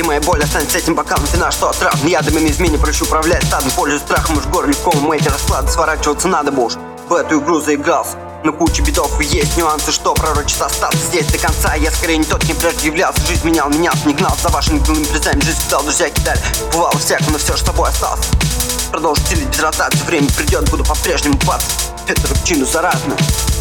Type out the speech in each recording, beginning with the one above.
моя боль останется этим бокалом вина, что отравлен ядом и на измене проще управлять стадом. Пользуясь страхом, уж горло легко, эти расклады сворачиваться надо бы уж. В эту игру заигрался, но куча бедов и есть нюансы, что пророчит остаться здесь до конца. Я скорее не тот, не прежде являлся. Жизнь менял меня, не гнал за вашими гнилыми призами. Жизнь кидал, друзья кидали, бывало всяко, но все ж с тобой остался. Продолжу стелить без ротации, время придет, буду по-прежнему паться. Это рутину заразно.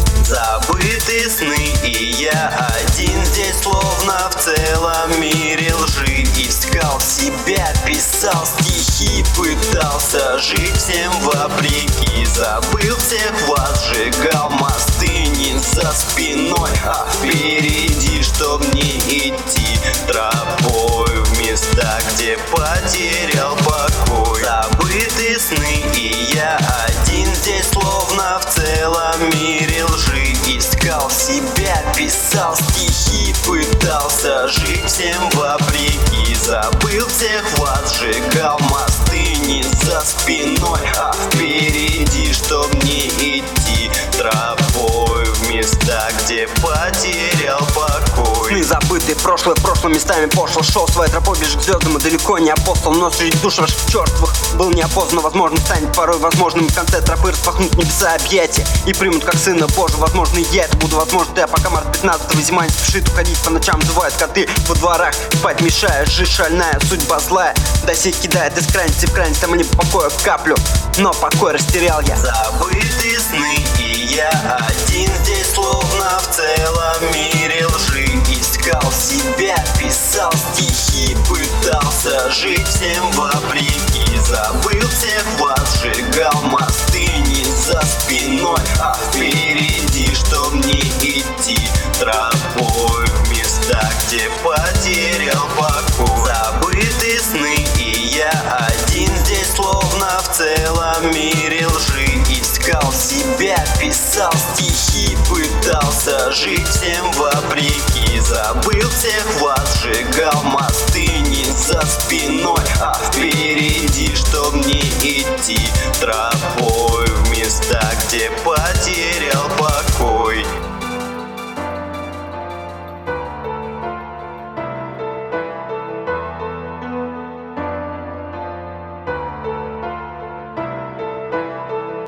Забыты сны, и я один здесь, словно в целом мире лжи. Искал себя, писал стихи, пытался жить всем вопреки. Забыл всех вас, сжигал мосты не за спиной, а впереди, чтоб не идти тропой в места, где потерял покой. Забыты сны, и я один здесь, словно в целом мире лжи. Искал себя, писал стихи, пытался жить всем вопреки. Забыл всех вас, сжигал мосты не за спиной, а впереди, чтоб не идти тропой в места, где потерял покой. Сны забытые, прошлое в прошлом местами пошло. Шел своей тропой ближе к звездам и далеко не апостол. Но среди душ ваших чертовых был неопознан. Возможно, станет порой возможным в конце тропы распахнуть небеса объятия и примут как сына Божий. Возможно, и я это буду, возможно, ты. Пока март 15-го зима не спешит уходить, по ночам взывают коты во дворах, спать мешая, жизнь шальная, судьба злая. До сеть кидает из крайности в крайность, а мне покоя каплю, но покой растерял я. Забыты сны, и я один здесь, словно в целом мире лжи. Искал себя, писал стихи, пытался жить всем вопреки. Забыл всех вас, сжигал мосты не за спиной, а впереди, чтоб не идти тропой в места, где потерял покой. Забыты сны, и я один здесь, словно в целом мире лжи. Искал себя, писал стихи, пытался жить всем вопреки. Забыл всех вас, сжигал мосты не за спиной, а впереди, чтоб не идти тропой